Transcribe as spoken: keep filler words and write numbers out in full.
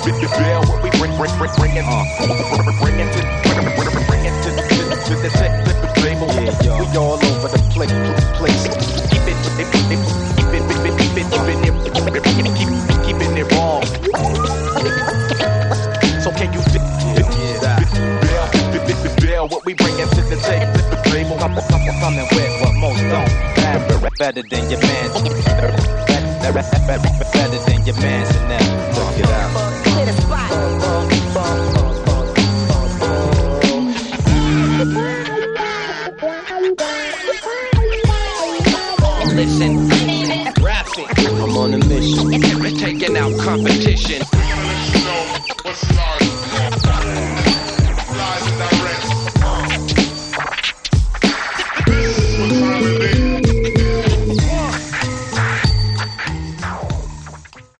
Bill, what we bring, bring, bring, bring it, uh, bring it to, bring it to, to, to the table. Yeah, yo. We all over the place, place. Keep it, keep it, keep it, keep it, keep it, keep it, keeping it wrong. So can you, Bill, Bill, what we bring it to the table? Come, come, coming with what most don't. Better than your man. Better than your man. So now, look it out. Clear the spot. Listen, rapping. I'm on a mission. Taking out competition. What's ours?